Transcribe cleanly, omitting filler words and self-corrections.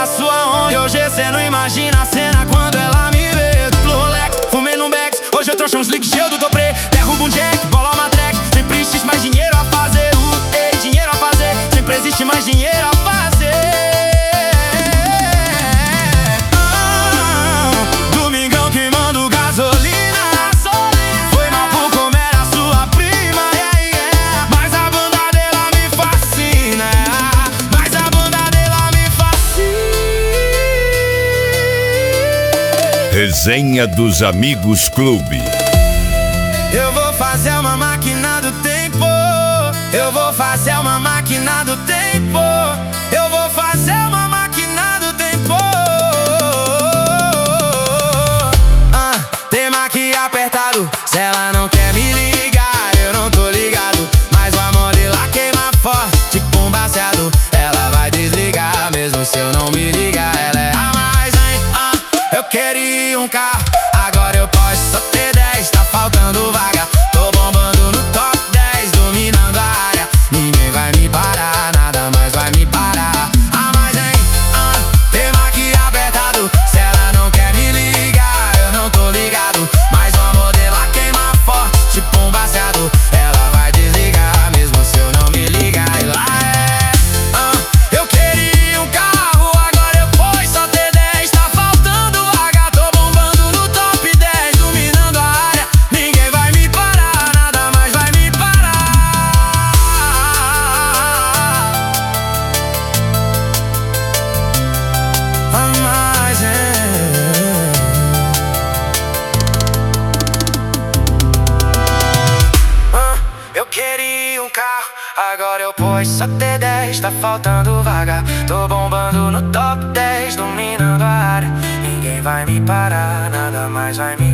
era sua onda. E hoje cê não imagina a cena quando ela me vê. Rolex, fumei num Bex, hoje eu trouxe uns leaks cheio do Topré. Derrubo um jack, bola uma track. Sempre existe mais dinheiro a fazer. Ei, dinheiro a fazer. Sempre existe mais dinheiro a fazer. Domingão queimando gasolina. Foi mal por comer a sua prima. Mas a banda dela me fascina. Mas a banda dela me fascina. Resenha dos Amigos Clube. Eu vou fazer uma máquina do tempo. Eu vou fazer uma máquina do tempo. Eu vou fazer uma máquina do tempo. Tema aqui apertado. Se ela não quer me ligar, eu não tô ligado. Mas o amor dela queima forte, tipo um baseado. Ela vai desligar mesmo se eu não me ligar. Ela é a mais, hein? Eu queria um carro, agora eu posso só ter 10. Tá faltando vaga, tô bombando no top 10, dominando a área. Ninguém vai me parar, nada mais vai me parar. A mais, hein? Tema aqui apertado. Se ela não quer me ligar, eu não tô ligado. Mas o amor dela queima forte, tipo um baseado. Ela vai desligar mesmo se eu não me ligar. Ela eu queria um carro, agora eu pois só ter 10. Tá faltando vaga, tô bombando no top 10, dominando a área. Ninguém vai me parar, nada mais vai me parar. A mais, eu queria um carro, agora eu pois só ter 10. Tá faltando vaga, tô bombando no top 10, dominando a área. Ninguém vai me parar, nada mais vai me